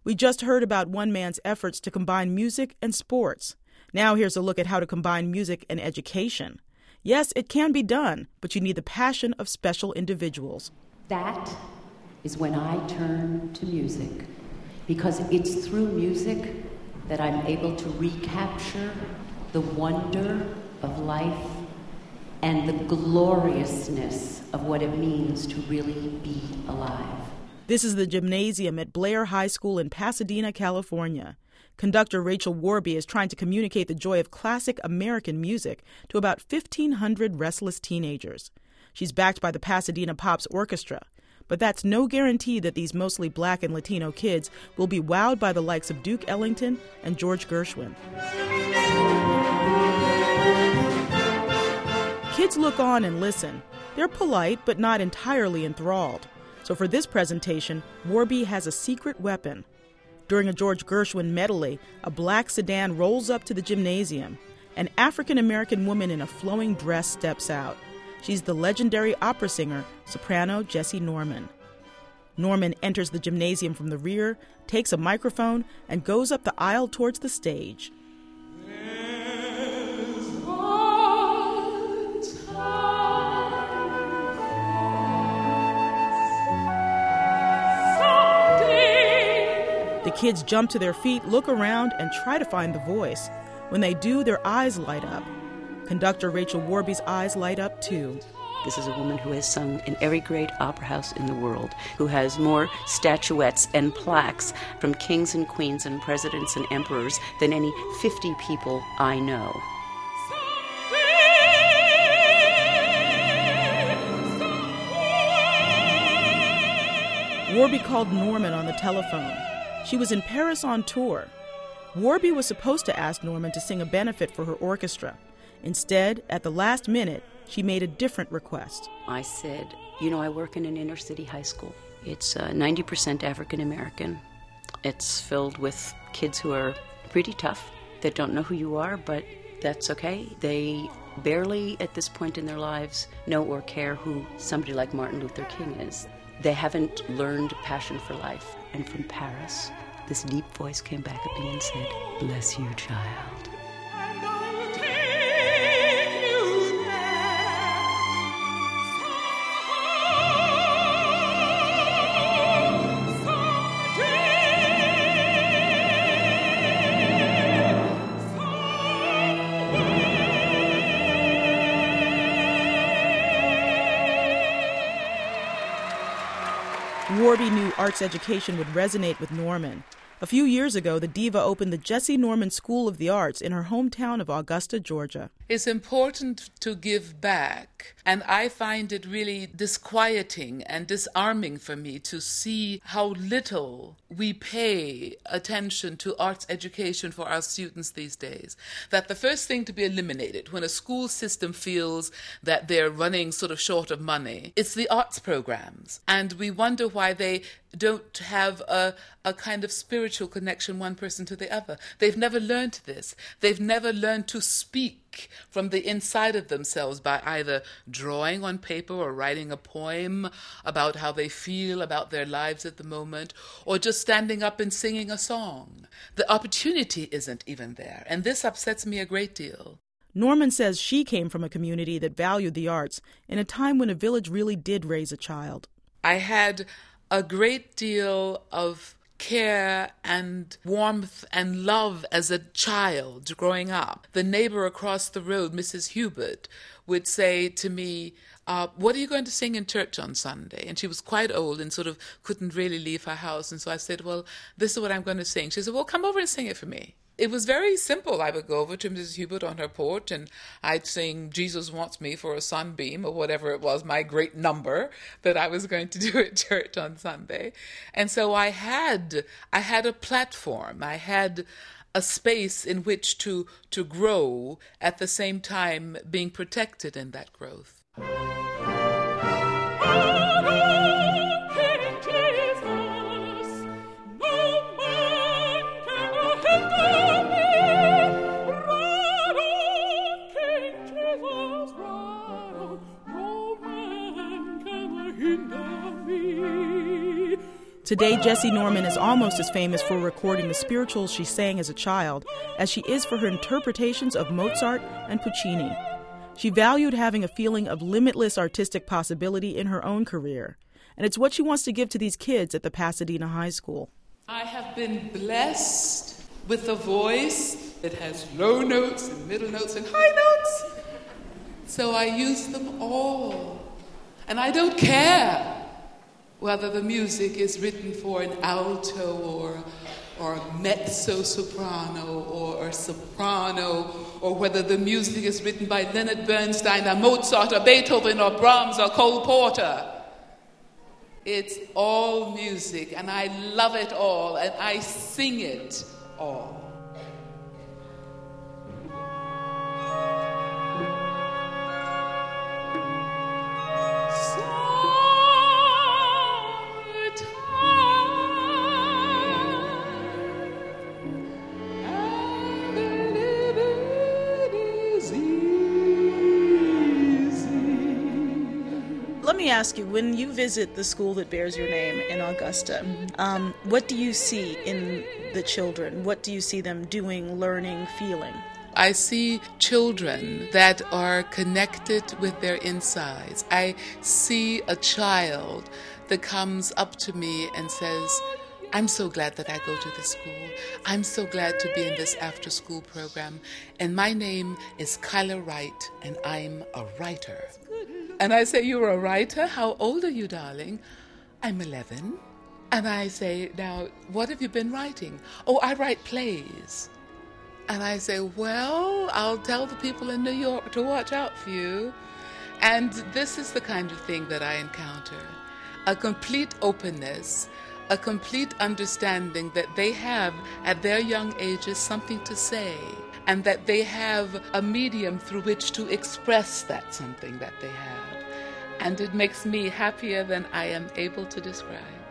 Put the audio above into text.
We just heard about one man's efforts to combine music and sports. Now here's a look at how to combine music and education. Yes, it can be done, but you need the passion of special individuals. That is when I turn to music, because it's through music that I'm able to recapture the wonder of life and the gloriousness of what it means to really be alive. This is the gymnasium at Blair High School in Pasadena, California. Conductor Rachel Warby is trying to communicate the joy of classic American music to about 1,500 restless teenagers. She's backed by the Pasadena Pops Orchestra, but that's no guarantee that these mostly black and Latino kids will be wowed by the likes of Duke Ellington and George Gershwin. Kids look on and listen. They're polite, but not entirely enthralled. So for this presentation, Warby has a secret weapon. During a George Gershwin medley, a black sedan rolls up to the gymnasium. An African-American woman in a flowing dress steps out. She's the legendary opera singer, soprano Jessye Norman. Norman enters the gymnasium from the rear, takes a microphone, and goes up the aisle towards the stage. The kids jump to their feet, look around, and try to find the voice. When they do, their eyes light up. Conductor Rachel Warby's eyes light up, too. This is a woman who has sung in every great opera house in the world, who has more statuettes and plaques from kings and queens and presidents and emperors than any 50 people I know. Warby called Norman on the telephone. She was in Paris on tour. Warby was supposed to ask Norman to sing a benefit for her orchestra. Instead, at the last minute, she made a different request. I said, I work in an inner city high school. It's 90% African American. It's filled with kids who are pretty tough, that don't know who you are, but that's okay. They barely, at this point in their lives, know or care who somebody like Martin Luther King is. They haven't learned passion for life. And from Paris, this deep voice came back at me and said, "Bless you, child." Warby knew arts education would resonate with Norman. A few years ago, the diva opened the Jessye Norman School of the Arts in her hometown of Augusta, Georgia. It's important to give back, and I find it really disquieting and disarming for me to see how little we pay attention to arts education for our students these days. That the first thing to be eliminated when a school system feels that they're running sort of short of money, it's the arts programs. And we wonder why they don't have a kind of spiritual connection one person to the other. They've never learned this. They've never learned to speak from the inside of themselves by either drawing on paper or writing a poem about how they feel about their lives at the moment, or just standing up and singing a song. The opportunity isn't even there, and this upsets me a great deal. Norman says she came from a community that valued the arts in a time when a village really did raise a child. I had a great deal of care and warmth and love as a child growing up. The neighbor across the road, Mrs. Hubert, would say to me, "What are you going to sing in church on Sunday?" And she was quite old and sort of couldn't really leave her house. And so I said, "Well, this is what I'm going to sing." She said, "Well, come over and sing it for me." It was very simple. I would go over to Mrs. Hubert on her porch and I'd sing "Jesus Wants Me" for a sunbeam, or whatever it was, my great number that I was going to do at church on Sunday. And so I had a platform. I had a space in which to grow, at the same time being protected in that growth. Today, Jessie Norman is almost as famous for recording the spirituals she sang as a child as she is for her interpretations of Mozart and Puccini. She valued having a feeling of limitless artistic possibility in her own career, and it's what she wants to give to these kids at the Pasadena High School. I have been blessed with a voice that has low notes and middle notes and high notes, so I use them all. And I don't care whether the music is written for an alto or mezzo-soprano or soprano, or whether the music is written by Leonard Bernstein or Mozart or Beethoven or Brahms or Cole Porter. It's all music, and I love it all, and I sing it all. Let me ask you, when you visit the school that bears your name in Augusta, what do you see in the children? What do you see them doing, learning, feeling? I see children that are connected with their insides. I see a child that comes up to me and says, I'm so glad that I go to this school. I'm so glad to be in this after-school program. And my name is Kyla Wright, and I'm a writer. And I say, you're a writer? How old are you, darling? I'm 11. And I say, now, what have you been writing? Oh, I write plays. And I say, well, I'll tell the people in New York to watch out for you. And this is the kind of thing that I encounter. A complete openness, a complete understanding that they have, at their young ages, something to say, and that they have a medium through which to express that something that they have. And it makes me happier than I am able to describe.